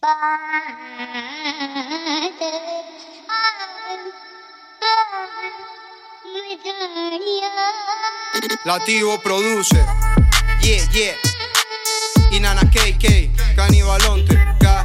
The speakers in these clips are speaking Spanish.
Lativo produce, yeah. Y Nana KK, Canibalonte.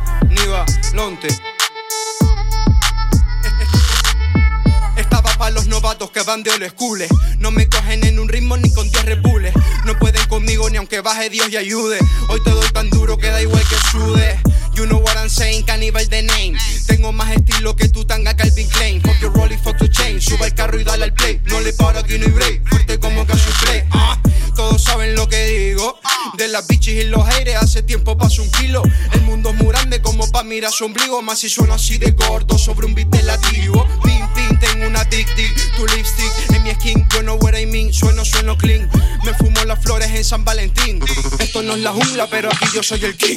Estaba pa' los novatos que van de old school. No me cogen en un ritmo ni con 10 Red Bulls. No pueden conmigo ni aunque baje Dios y ayude. Hoy te doy tan duro que da igual que sude. You know what I'm saying, Cannibal the name. Tengo más estilo que tu tanga Calvin Klein. Fuck your rollie, fuck your chain. Suba el carro y dale al play. No le paro, aquí no hay break. Fuerte como Cassius Clay. Todos saben lo que digo. De las bitches y los aires hace tiempo paso un kilo. El mundo es muy grande como pa' mirar su ombligo. Más si sueno así de gordo sobre un beat lativo. Pim, pim, tengo una tic-tic. Tu lipstick en mi skin, you know what I mean. Sueno clean. Me fumo las flores en San Valentín. Esto no es la jungla, pero aquí yo soy el king.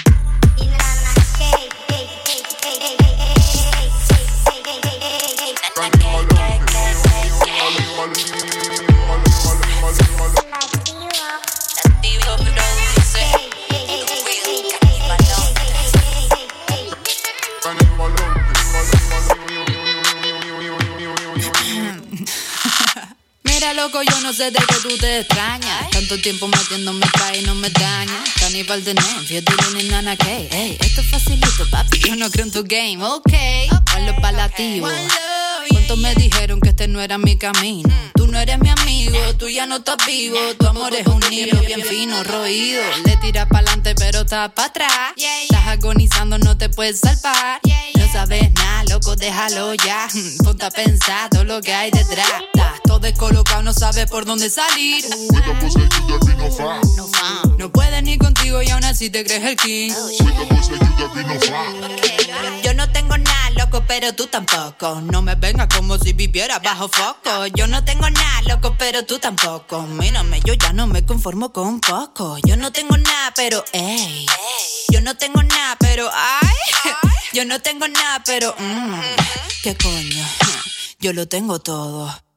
Mira loco, yo no sé de qué tú te extrañas. Tanto tiempo metiéndome pa' y no me daña. Cannibal de name, featuring en Nana K. Ey, esto es facilito, papi, yo no creo en tu game. Ok, ponlo palativo. ¿Cuántos me dijeron que este no era mi camino? Tú no eres mi amigo, tú ya no estás vivo. Tu amor es un niño bien fino, roído. Le tiras pa'lante pero estás pa' atrás. Estás agonizando, no te puedes salvar. No sabes nada, loco, déjalo ya. Ponte a pensar todo lo que hay detrás. Estás todo descolocado, no sabes por dónde salir. No puedes ni contigo y aún así te crees el king. Yo no tengo nada, loco, pero tú tampoco. No me vengas como si viviera bajo foco. Yo no tengo nada, loco, pero tú tampoco. Mírame, yo ya no me conformo con poco. Yo no tengo nada, pero ey. Yo no tengo nada, pero ay. Yo no tengo nada, pero ¿qué coño? Yo lo tengo todo.